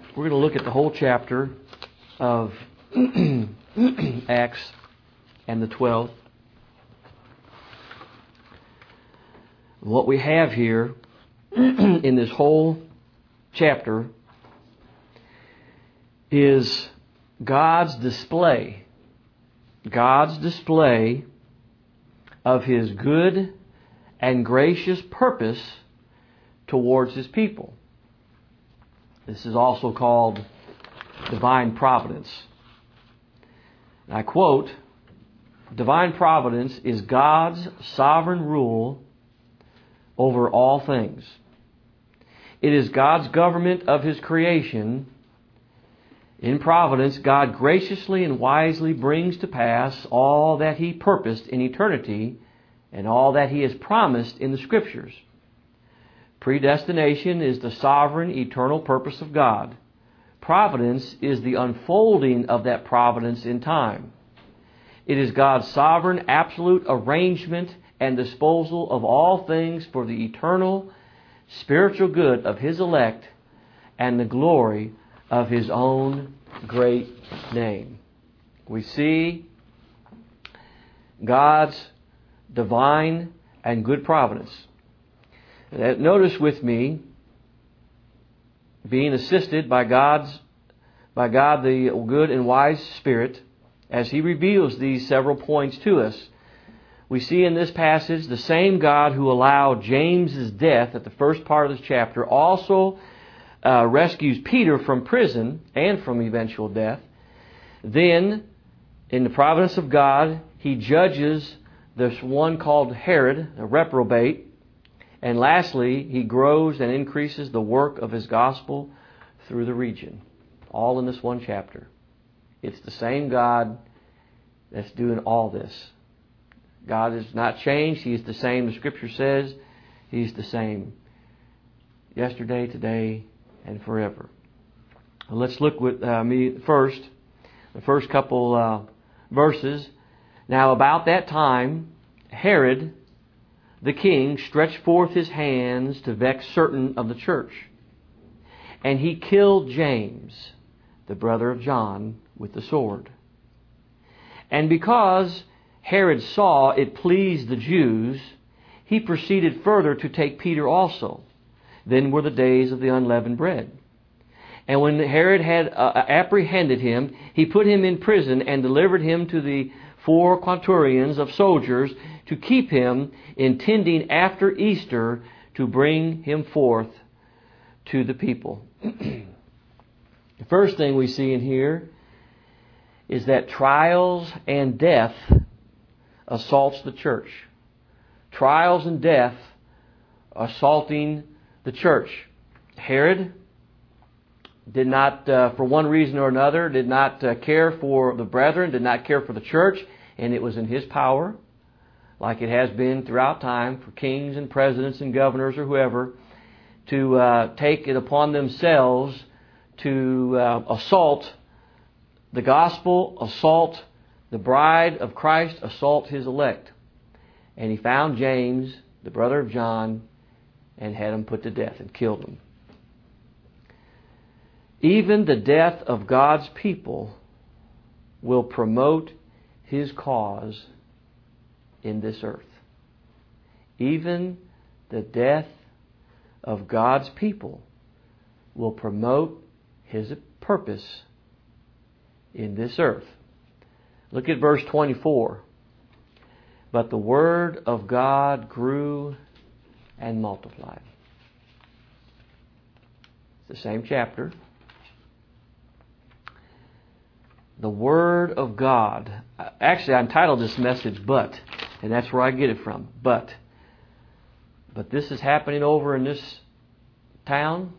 We're going to look at the whole chapter of Acts and the 12. What we have here in this whole chapter is God's display of His good and gracious purpose towards His people. This is also called divine providence. I quote, "Divine providence is God's sovereign rule over all things. It is God's government of His creation. In providence, God graciously and wisely brings to pass all that He purposed in eternity and all that He has promised in the Scriptures. Predestination is the sovereign, eternal purpose of God. Providence is the unfolding of that providence in time. It is God's sovereign, absolute arrangement and disposal of all things for the eternal, spiritual good of His elect and the glory of His own great name." We see God's divine and good providence. Notice with me, being assisted by God the good and wise Spirit, as He reveals these several points to us. We see in this passage the same God who allowed James's death at the first part of this chapter also rescues Peter from prison and from eventual death. Then, in the providence of God, He judges this one called Herod, a reprobate. And lastly, He grows and increases the work of His gospel through the region. All in this one chapter. It's the same God that's doing all this. God has not changed. He is the same, the Scripture says. He's the same yesterday, today, and forever. Let's look with me first, the first couple verses. "Now about that time, Herod the king stretched forth his hands to vex certain of the church. And he killed James, the brother of John, with the sword. And because Herod saw it pleased the Jews, he proceeded further to take Peter also. Then were the days of the unleavened bread. And when Herod had apprehended him, he put him in prison and delivered him to the 4 quaternions of soldiers to keep him, intending after Easter to bring him forth to the people." The first thing we see in here is that trials and death assaults the church. Trials and death assaulting the church. Herod did not, for one reason or another, did not care for the brethren, did not care for the church, and it was in his power, like it has been throughout time for kings and presidents and governors or whoever, to take it upon themselves to assault the gospel, assault the bride of Christ, assault His elect. And he found James, the brother of John, and had him put to death and killed him. Even the death of God's people will promote His cause in this earth. Even the death of God's people will promote His purpose in this earth. Look at verse 24. "But the word of God grew and multiplied." It's the same chapter. The Word of God. Actually, I entitled this message, "But," and that's where I get it from. But this is happening over in this town.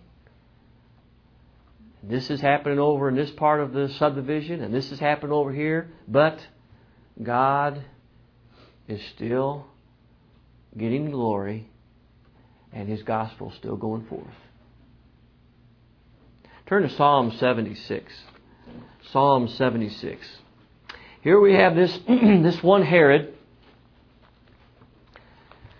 This is happening over in this part of the subdivision, and this is happening over here. But God is still getting glory, and His gospel is still going forth. Turn to Psalm 76. Psalm 76. Here we have this one Herod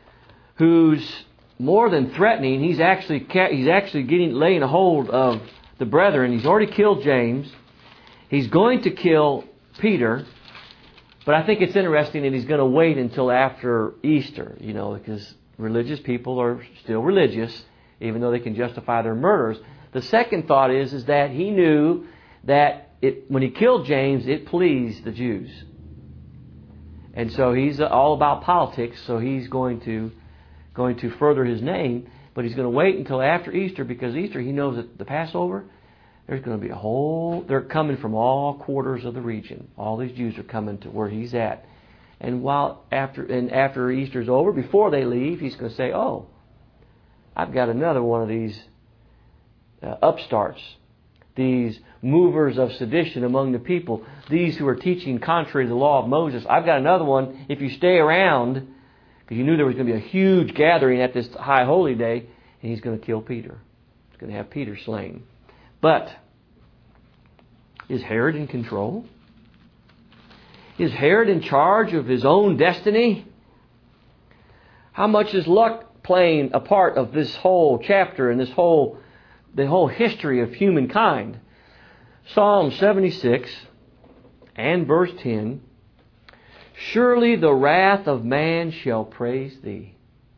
who's more than threatening. He's actually laying a hold of the brethren. He's already killed James. He's going to kill Peter. But I think it's interesting that he's going to wait until after Easter, because religious people are still religious, even though they can justify their murders. The second thought is that he knew that when he killed James, it pleased the Jews. And so he's all about politics, so he's going to further his name, but he's going to wait until after Easter, because Easter, he knows that the Passover, there's going to be they're coming from all quarters of the region. All these Jews are coming to where he's at. And after Easter's over, before they leave, he's going to say, oh, I've got another one of these upstarts, these movers of sedition among the people, these who are teaching contrary to the law of Moses. I've got another one. If you stay around, because you knew there was going to be a huge gathering at this high holy day, and he's going to kill Peter. He's going to have Peter slain. But is Herod in control? Is Herod in charge of his own destiny? How much is luck playing a part of this whole chapter and the whole history of humankind? Psalm 76 and verse 10. Surely the wrath of man shall praise thee.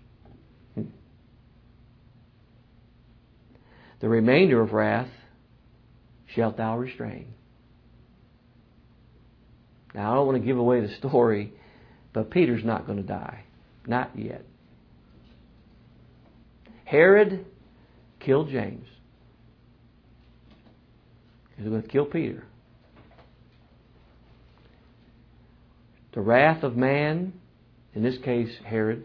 The remainder of wrath shalt thou restrain. Now, I don't want to give away the story, but Peter's not going to die. Not yet. Herod killed James. He's going to kill Peter. The wrath of man, in this case Herod,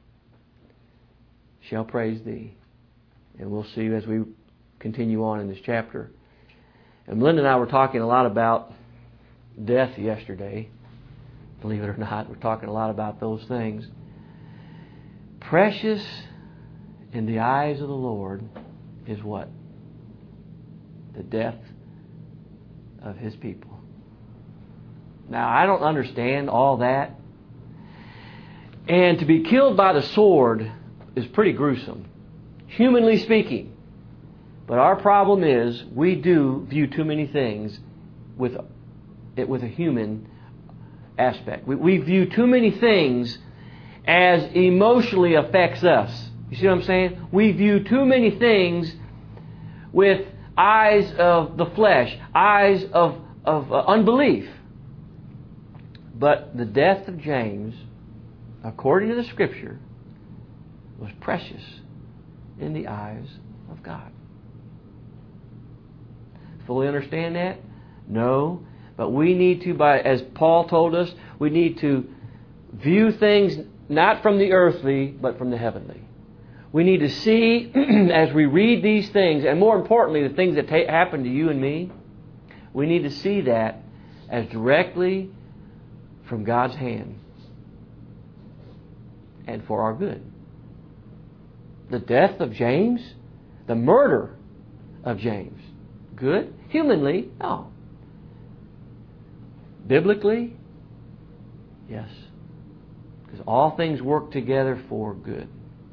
shall praise thee. And we'll see as we continue on in this chapter. And Melinda and I were talking a lot about death yesterday. Believe it or not, we're talking a lot about those things. Precious in the eyes of the Lord is what? The death of His people. Now, I don't understand all that. And to be killed by the sword is pretty gruesome, humanly speaking. But our problem is we do view too many things with a human aspect. We view too many things as emotionally affects us. You see what I'm saying? We view too many things with eyes of the flesh, eyes of unbelief. But the death of James, according to the Scripture, was precious in the eyes of God. Fully understand that? No. But we need to, as Paul told us, we need to view things not from the earthly, but from the heavenly. We need to see, as we read these things, and more importantly, the things that happen to you and me, we need to see that as directly from God's hand and for our good. The death of James, the murder of James, good? Humanly, no. Biblically, yes. Because all things work together for good.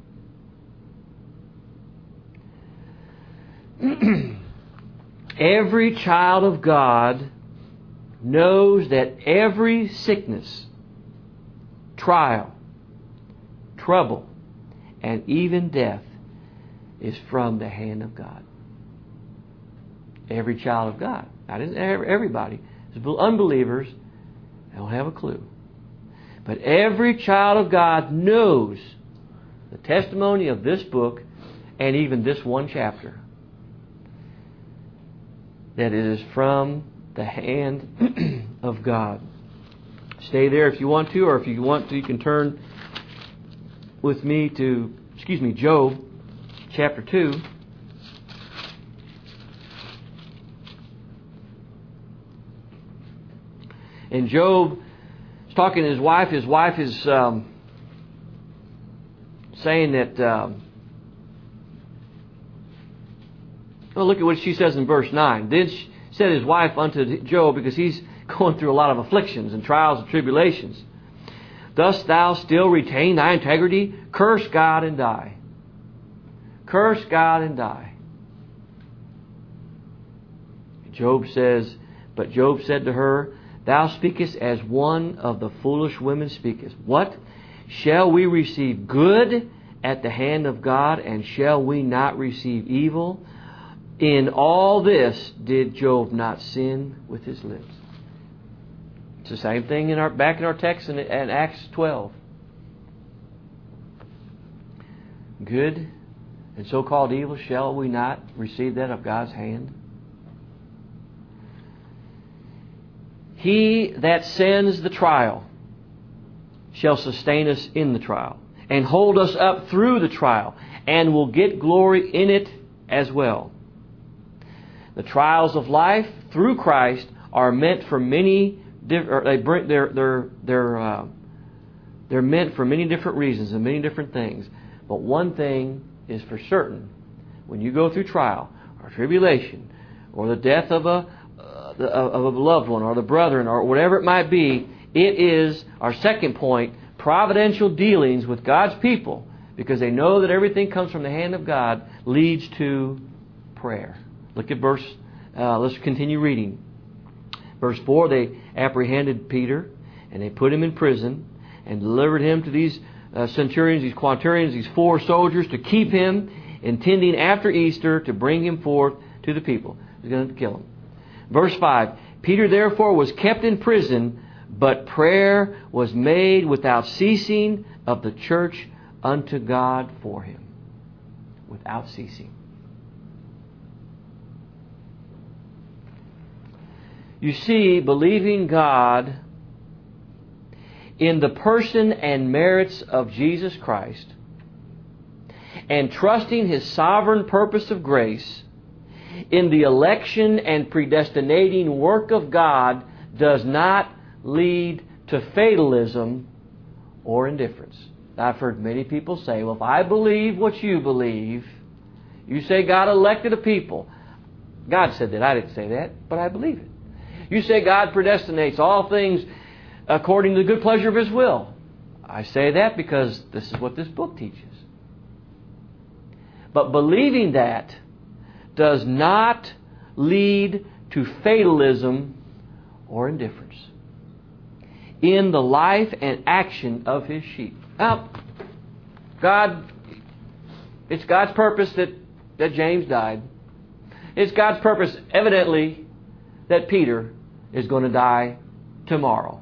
Every child of God knows that every sickness, trial, trouble, and even death is from the hand of God. Every child of God. Not everybody. Unbelievers, they don't have a clue. But every child of God knows the testimony of this book and even this one chapter, that it is from the hand of God. Stay there if you want to, or if you want to, you can turn with me to, Job chapter 2. And Job is talking to his wife. His wife is saying that, well, look at what she says in verse 9. Then said his wife unto Job, because he's going through a lot of afflictions and trials and tribulations, dost thou still retain thy integrity? Curse God and die. Curse God and die. Job said to her, Thou speakest as one of the foolish women speakest. What? Shall we receive good at the hand of God, and shall we not receive evil? In all this did Job not sin with his lips. It's the same thing back in our text in Acts 12. Good and so-called evil, shall we not receive that of God's hand? He that sends the trial shall sustain us in the trial, and hold us up through the trial, and will get glory in it as well. The trials of life through Christ are meant for many. They're meant for many different reasons and many different things. But one thing is for certain: when you go through trial or tribulation, or the death of a loved one, or the brethren, or whatever it might be, it is our second point: providential dealings with God's people, because they know that everything comes from the hand of God, leads to prayer. Look at let's continue reading. Verse 4, they apprehended Peter, and they put him in prison, and delivered him to these centurions, these quaternions, these 4 soldiers, to keep him, intending after Easter to bring him forth to the people. He's going to kill him. Verse 5, Peter therefore was kept in prison, but prayer was made without ceasing of the church unto God for him. Without ceasing. You see, believing God in the person and merits of Jesus Christ, and trusting His sovereign purpose of grace in the election and predestinating work of God, does not lead to fatalism or indifference. I've heard many people say, well, if I believe what you believe, you say God elected a people. God said that. I didn't say that, but I believe it. You say God predestinates all things according to the good pleasure of His will. I say that because this is what this book teaches. But believing that does not lead to fatalism or indifference in the life and action of His sheep. Now, it's God's purpose that James died. It's God's purpose, evidently, that Peter is going to die tomorrow.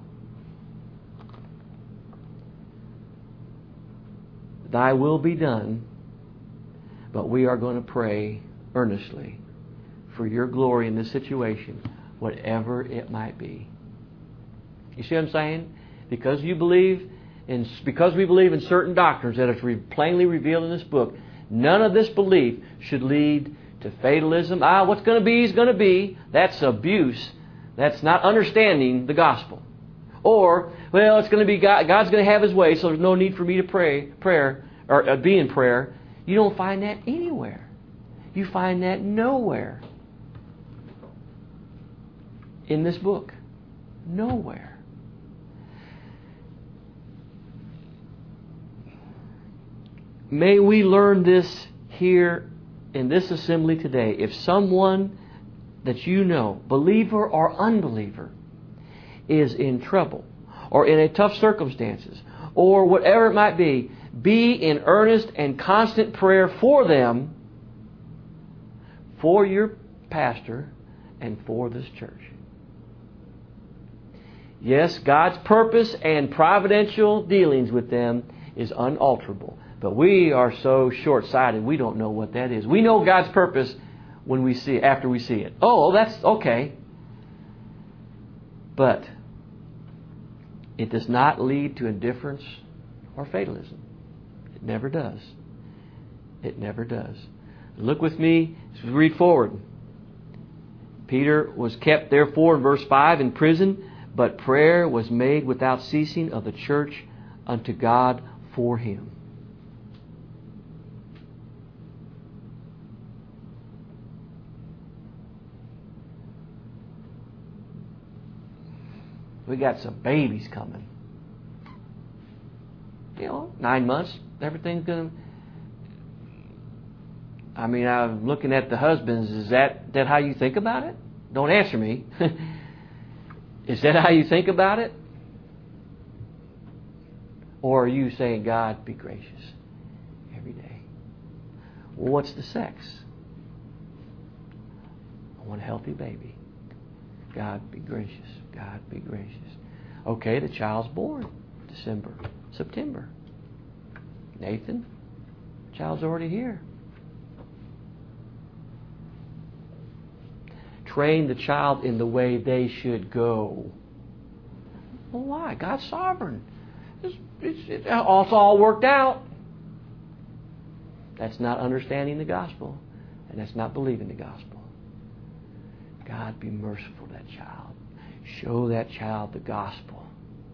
Thy will be done, but we are going to pray earnestly for your glory in this situation, whatever it might be. You see what I'm saying? Because we believe in certain doctrines that are plainly revealed in this book, none of this belief should lead to fatalism. What's going to be is going to be. That's abuse. That's not understanding the gospel. Or, well, it's going to be God's going to have His way, so there's no need for me to be in prayer. You don't find that anywhere. You find that nowhere in this book. Nowhere. May we learn this here in this assembly today. If someone that you know, believer or unbeliever, is in trouble or in a tough circumstances or whatever it might be in earnest and constant prayer for them, for your pastor, and for this church. Yes, God's purpose and providential dealings with them is unalterable. But we are so short-sighted, we don't know what that is. We know God's purpose when we see it, after we see it. Oh, that's okay. But it does not lead to indifference or fatalism. It never does. It never does. Look with me as we read forward. Peter was kept, therefore, in verse 5, in prison, but prayer was made without ceasing of the church unto God for him. We got some babies coming. 9 months, everything's going to... I'm looking at the husbands. Is that how you think about it? Don't answer me. Is that how you think about it? Or are you saying, God, be gracious every day? Well, what's the sex? I want a healthy baby. God, be gracious. God, be gracious. Okay, the child's born. December, September. Nathan, the child's already here. Train the child in the way they should go. Well, why? God's sovereign. It's all worked out. That's not understanding the gospel, and that's not believing the gospel. God, be merciful to that child. Show that child the gospel.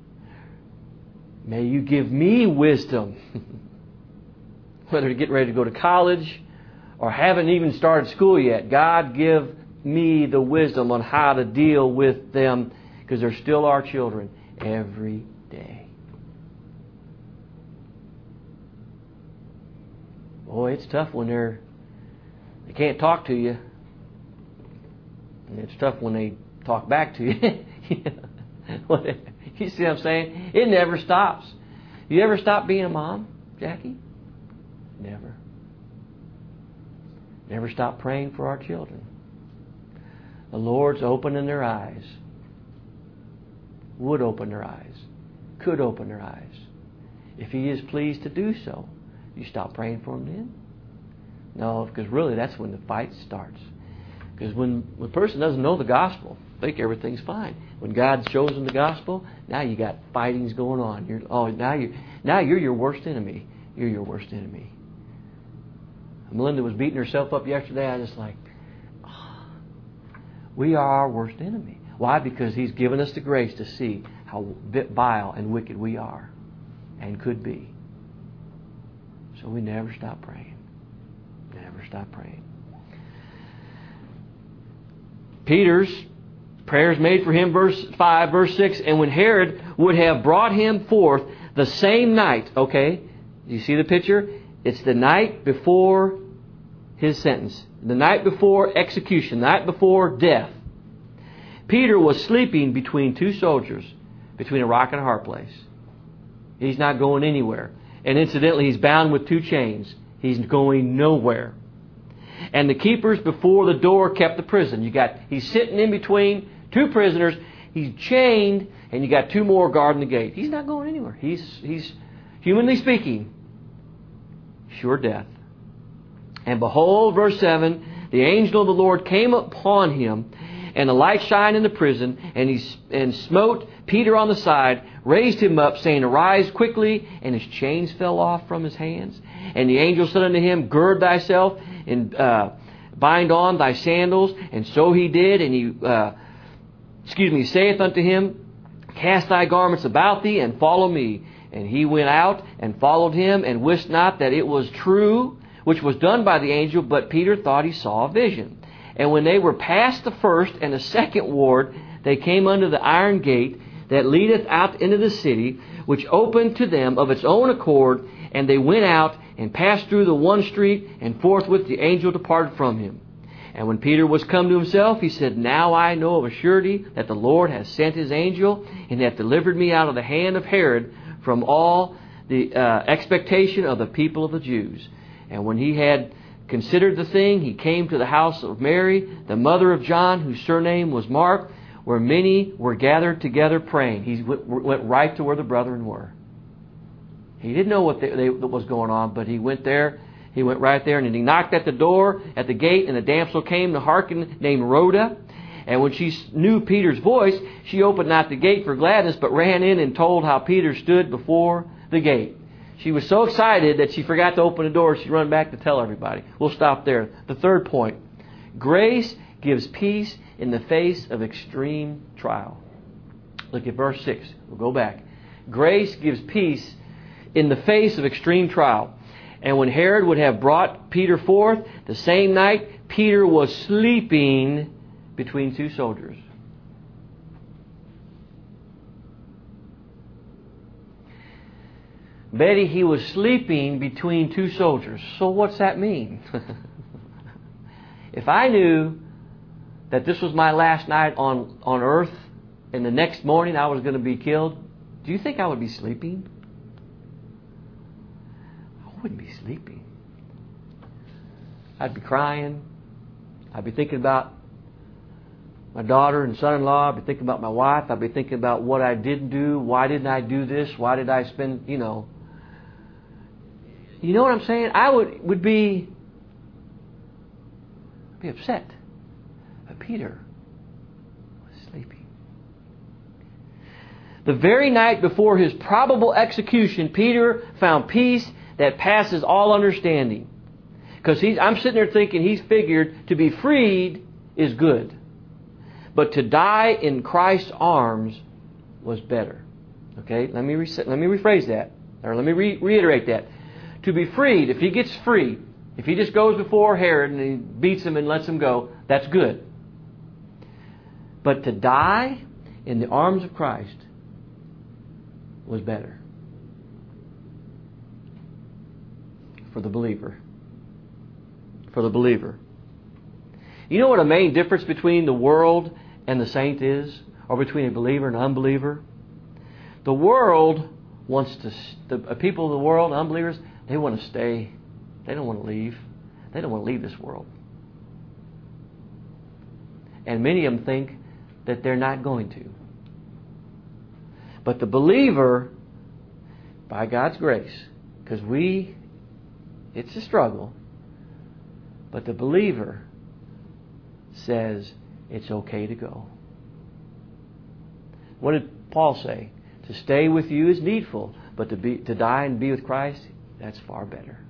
May you give me wisdom, whether to get ready to go to college or haven't even started school yet. God, give me the wisdom on how to deal with them, because they're still our children every day. Boy, it's tough when they can't talk to you. And it's tough when they talk back to you. You see what I'm saying? It never stops. You ever stop being a mom, Jackie? Never. Never stop praying for our children. The Lord's opening their eyes. Would open their eyes. Could open their eyes. If He is pleased to do so, you stop praying for them then? No, because really that's when the fight starts. Because when a person doesn't know the gospel, they think everything's fine. When God shows them the gospel, now you got fightings going on. Now you're your worst enemy. You're your worst enemy. Melinda was beating herself up yesterday. I was just like, we are our worst enemy. Why? Because He's given us the grace to see how vile and wicked we are and could be. So we never stop praying. Never stop praying. Peter's prayers made for him, verse 5, verse 6, and when Herod would have brought him forth the same night, okay, you see the picture? It's the night before his sentence, the night before execution, the night before death. Peter was sleeping between two soldiers, between a rock and a hard place. He's not going anywhere. And incidentally, he's bound with two chains. He's going nowhere. And the keepers before the door kept the prison. He's sitting in between two prisoners. He's chained, and you got two more guarding the gate. He's not going anywhere. He's humanly speaking, sure death. And behold, verse 7, the angel of the Lord came upon him, and a light shined in the prison, and smote Peter on the side, raised him up, saying, Arise quickly, and his chains fell off from his hands. And the angel said unto him, Gird thyself, and bind on thy sandals. And so he did, and he saith unto him, Cast thy garments about thee, and follow me. And he went out, and followed him, and wist not that it was true, which was done by the angel, but Peter thought he saw a vision. And when they were past the first and the second ward, they came unto the iron gate that leadeth out into the city, which opened to them of its own accord, and they went out and passed through the one street, and forthwith the angel departed from him. And when Peter was come to himself, he said, Now I know of a surety that the Lord has sent His angel, and hath delivered me out of the hand of Herod from all the expectation of the people of the Jews. And when he had considered the thing, he came to the house of Mary, the mother of John, whose surname was Mark, where many were gathered together praying. He went right to where the brethren were. He didn't know what was going on, but he went there. He went right there, and he knocked at the door, at the gate, and a damsel came to hearken, named Rhoda. And when she knew Peter's voice, she opened not the gate for gladness, but ran in and told how Peter stood before the gate. She was so excited that she forgot to open the door. She ran back to tell everybody. We'll stop there. The third point. Grace gives peace in the face of extreme trial. Look at verse 6. We'll go back. Grace gives peace in the face of extreme trial. And when Herod would have brought Peter forth, the same night Peter was sleeping between two soldiers. Betty, he was sleeping between two soldiers. So what's that mean? If I knew that this was my last night on earth and the next morning I was going to be killed, do you think I would be sleeping? I wouldn't be sleeping. I'd be crying. I'd be thinking about my daughter and son-in-law. I'd be thinking about my wife. I'd be thinking about what I didn't do. Why didn't I do this? Why did I spend, You know what I'm saying? I would be upset. But Peter was sleeping. The very night before his probable execution, Peter found peace that passes all understanding. Because I'm sitting there thinking he's figured to be freed is good. But to die in Christ's arms was better. Okay, let me rephrase that. Or let me reiterate that. To be freed, if he gets free, if he just goes before Herod and he beats him and lets him go, that's good. But to die in the arms of Christ was better. For the believer. For the believer. You know what a main difference between the world and the saint is? Or between a believer and an unbeliever? The world wants to... The people of the world, unbelievers, they want to stay. They don't want to leave. They don't want to leave this world. And many of them think that they're not going to. But the believer, by God's grace, because it's a struggle, but the believer says it's okay to go. What did Paul say? To stay with you is needful, but to die and be with Christ, that's far better.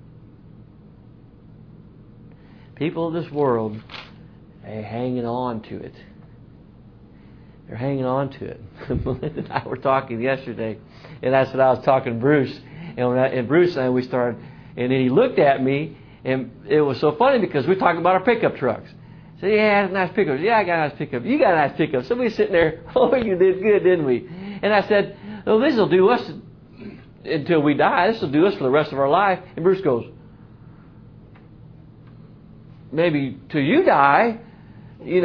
People of this world, they're hanging on to it. They're hanging on to it. Melinda and I were talking yesterday, and I said I was talking to Bruce, and Bruce and I, we started, and then he looked at me, and it was so funny because we're talking about our pickup trucks. I said, yeah, that's a nice pickup. Yeah, I got a nice pickup. You got a nice pickup. Somebody's sitting there, oh, you did good, didn't we? And I said, well, this will do us until we die. This will do us for the rest of our life. And Bruce goes, maybe till you die, and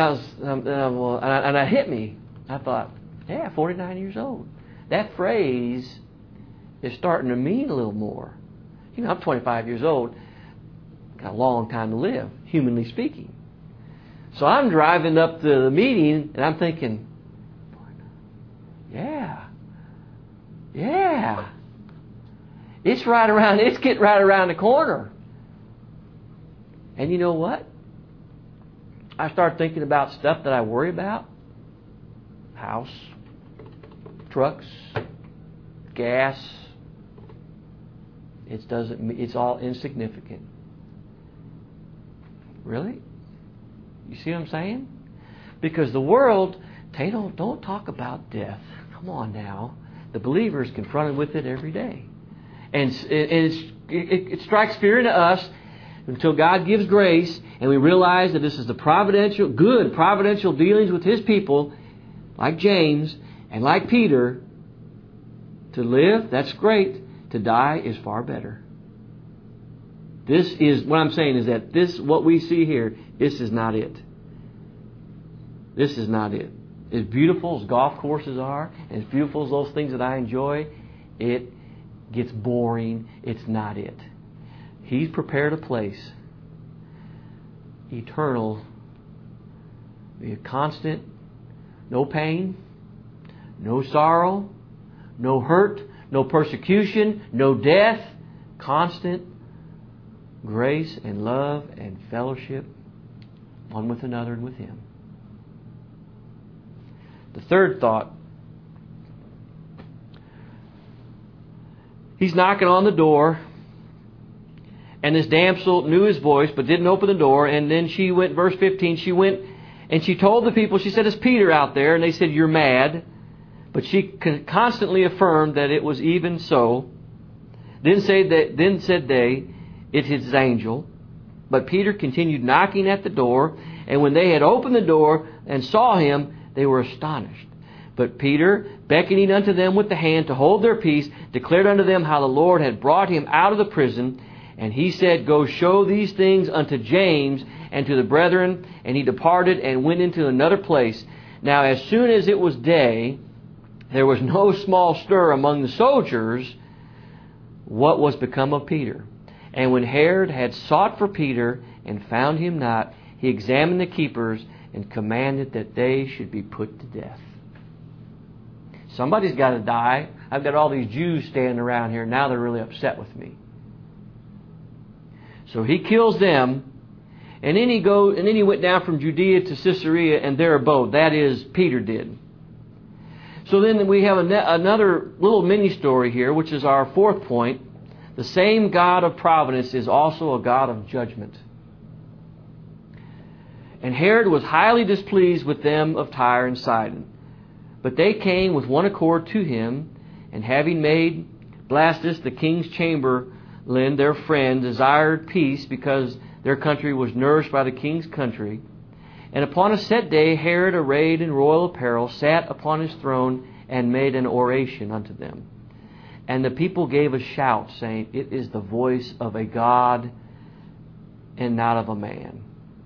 that hit me. I thought, yeah, 49 years old. That phrase is starting to mean a little more. I'm 25 years old. Got a long time to live, humanly speaking. So I'm driving up to the meeting, and I'm thinking, yeah. It's getting right around the corner. And you know what? I start thinking about stuff that I worry about. House, trucks, gas. It's all insignificant. Really? You see what I'm saying? Because the world, they don't talk about death. Come on now. The believer is confronted with it every day. And it strikes fear into us until God gives grace and we realize that this is the good providential dealings with His people, like James and like Peter. To live, that's great. To die is far better. This is, what I'm saying is that what we see here, this is not it. This is not it. As beautiful as golf courses are, and as beautiful as those things that I enjoy, it gets boring. It's not it. He's prepared a place, eternal, constant, no pain, no sorrow, no hurt, no persecution, no death, constant grace and love and fellowship one with another and with Him. The third thought, he's knocking on the door, and this damsel knew his voice but didn't open the door, and then she went, verse 15, she went and she told the people, she said, it's Peter out there, and they said, you're mad. But she constantly affirmed that it was even so. Then said they, it's his angel. But Peter continued knocking at the door, and when they had opened the door and saw him, they were astonished. But Peter, beckoning unto them with the hand to hold their peace, declared unto them how the Lord had brought him out of the prison. And he said, go show these things unto James. and to the brethren, and he departed and went into another place. Now as soon as it was day, there was no small stir among the soldiers what was become of Peter. And when Herod had sought for Peter and found him not, he examined the keepers and commanded that they should be put to death. Somebody's got to die. I've got all these Jews standing around here. Now they're really upset with me. So he kills them, and then he went down from Judea to Caesarea and there abode. That is, Peter did. So then we have another little mini story here, which is our fourth point. The same God of providence is also a God of judgment. And Herod was highly displeased with them of Tyre and Sidon. But they came with one accord to him, and having made Blastus the king's chamberlain their friend, desired peace, because their country was nourished by the king's country. And upon a set day Herod, arrayed in royal apparel, sat upon his throne and made an oration unto them. And the people gave a shout, saying, It is the voice of a God and not of a man.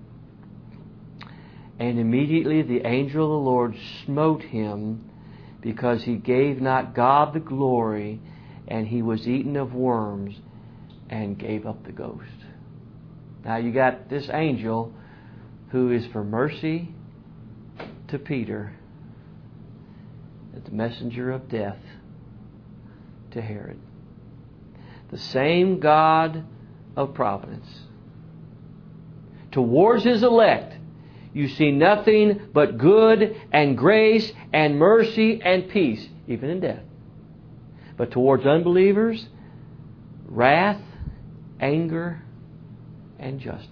And immediately the angel of the Lord smote him, because he gave not God the glory, and he was eaten of worms, and gave up the ghost. Now you got this angel who is for mercy to Peter, the messenger of death to Herod. The same God of providence. Towards his elect, you see nothing but good and grace and mercy and peace, even in death. But towards unbelievers, wrath, anger, and justice.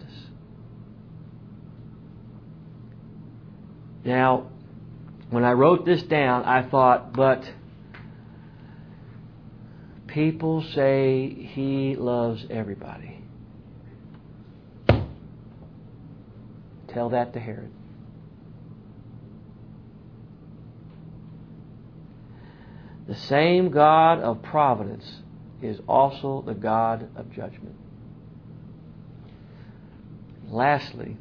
Now, when I wrote this down, I thought, but people say he loves everybody. Tell that to Herod. The same God of providence is also the God of judgment. Lastly,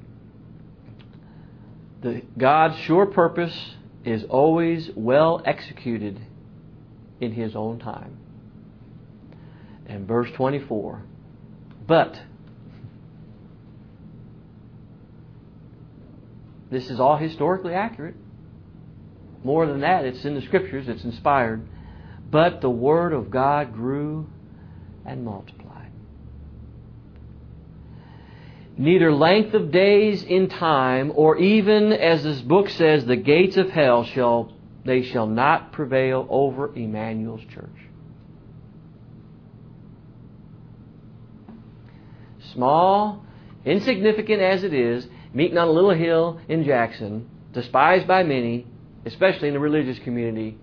God's sure purpose is always well executed in His own time. And verse 24, but this is all historically accurate. More than that, it's in the Scriptures, it's inspired. But the Word of God grew and multiplied. Neither length of days in time, or even, as this book says, the gates of hell shall not prevail over Emmanuel's church. Small, insignificant as it is, meeting on a little hill in Jackson, despised by many, especially in the religious community,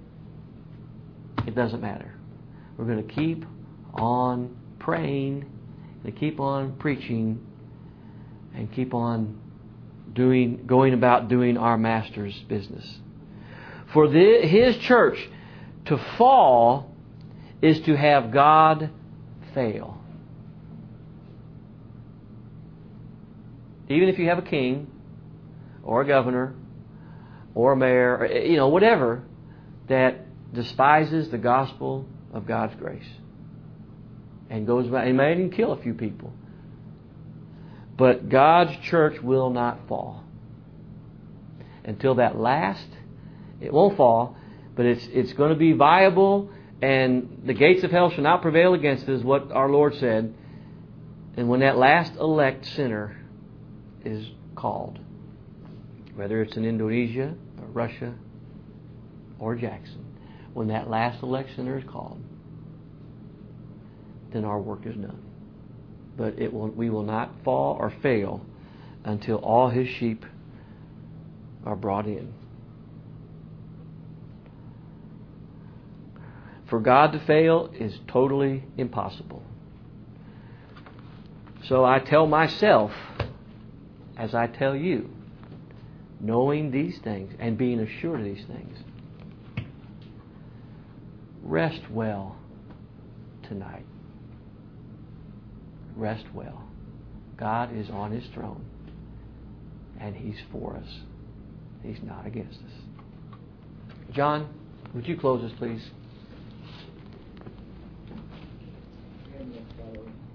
it doesn't matter. We're going to keep on praying, and keep on preaching, and keep on going about doing our Master's business. For His church to fall is to have God fail. Even if you have a king, or a governor, or a mayor, or, whatever, that despises the gospel of God's grace, and goes about, and may even kill a few people. But God's church will not fall until that last. It won't fall, but it's going to be viable, and the gates of hell shall not prevail against it, is what our Lord said. And when that last elect sinner is called, whether it's in Indonesia or Russia or Jackson, when that last elect sinner is called, then our work is done. But we will not fall or fail until all His sheep are brought in. For God to fail is totally impossible. So I tell myself, as I tell you, knowing these things and being assured of these things, rest well tonight. Rest well. God is on His throne. and He's for us. He's not against us. John, would you close us, please?